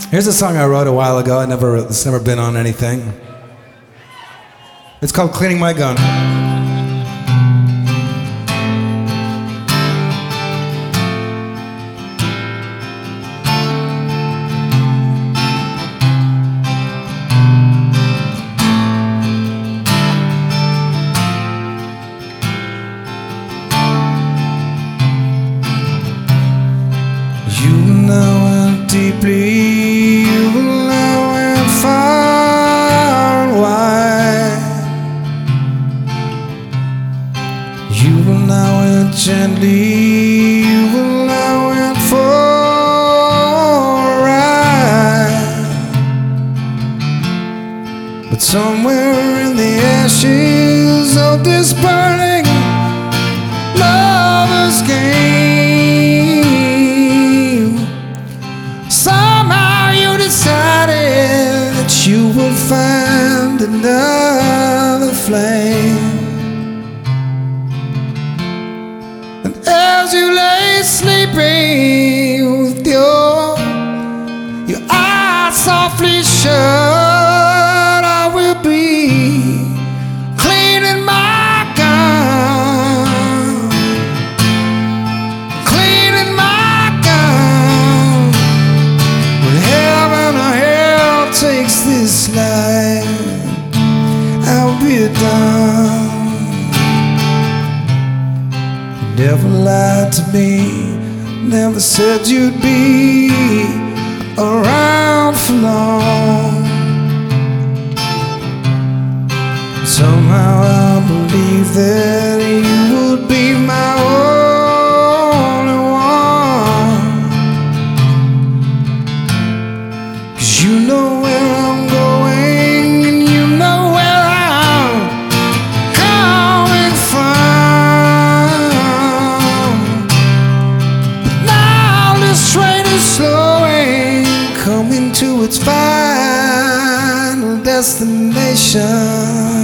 Here's a song I wrote a while ago. It's never been on anything. It's called Cleaning My Gun. You know how deeply, you know how far and wide. You will know it gently, you will know it for a ride. But somewhere in the ashes of this burning lover's game, somehow you decided that you would find another flame. And as you lay sleeping with your eyes softly shut, I will be cleaning my gun, cleaning my gun. When heaven or hell takes this life, I'll be done. You never lied to me, never said you'd be around for long. Somehow I believe that you would be my only one. 'Cause you know where I'm going and you know where I'm coming from. But now this train is slowing, coming to its final destination.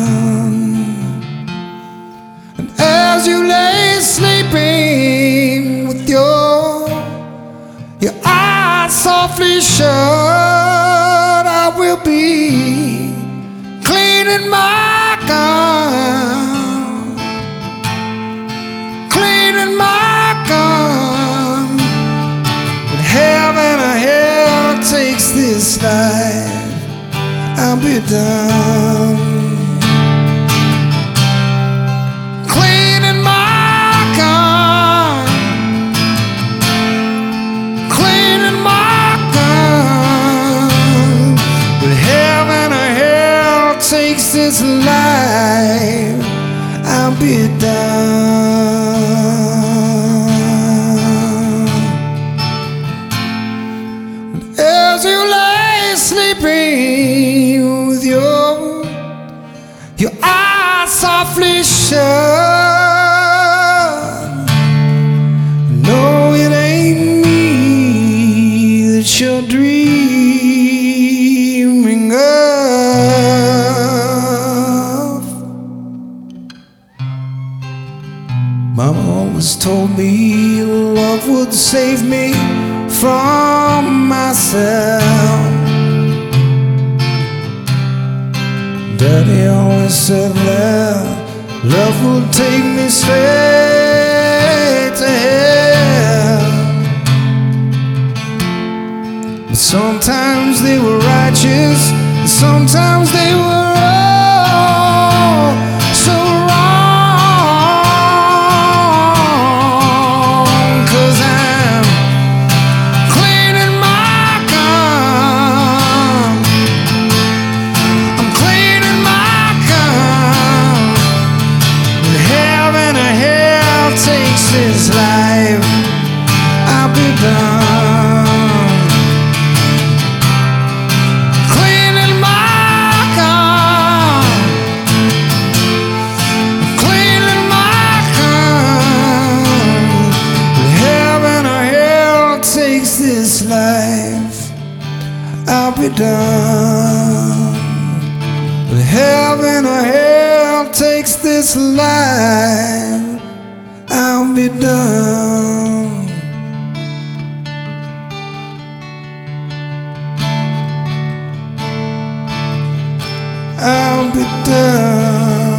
And as you lay sleeping with your eyes softly shut, I will be cleaning my gun, cleaning my gun. When heaven or hell takes this life, I'll be done. Cleaning my gun, cleaning my gun. When heaven or hell takes this life, I'll be done. As you lay sleeping with your eyes softly shut, no, it ain't me that you're dreaming of. Mama always told me love would save me from myself. Daddy always said that love would take me straight to hell. But sometimes they were righteous, and sometimes they were so wrong. 'Cause I'm cleaning my gun, I'm cleaning my gun. When heaven or hell takes this life, I'll be done. Cleaning my gun, cleaning my gun. When heaven or hell takes this life, I'll be done. When heaven or hell takes this life, I'll be done. I'll be done.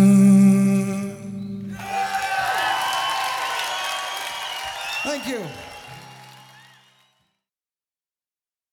Thank you.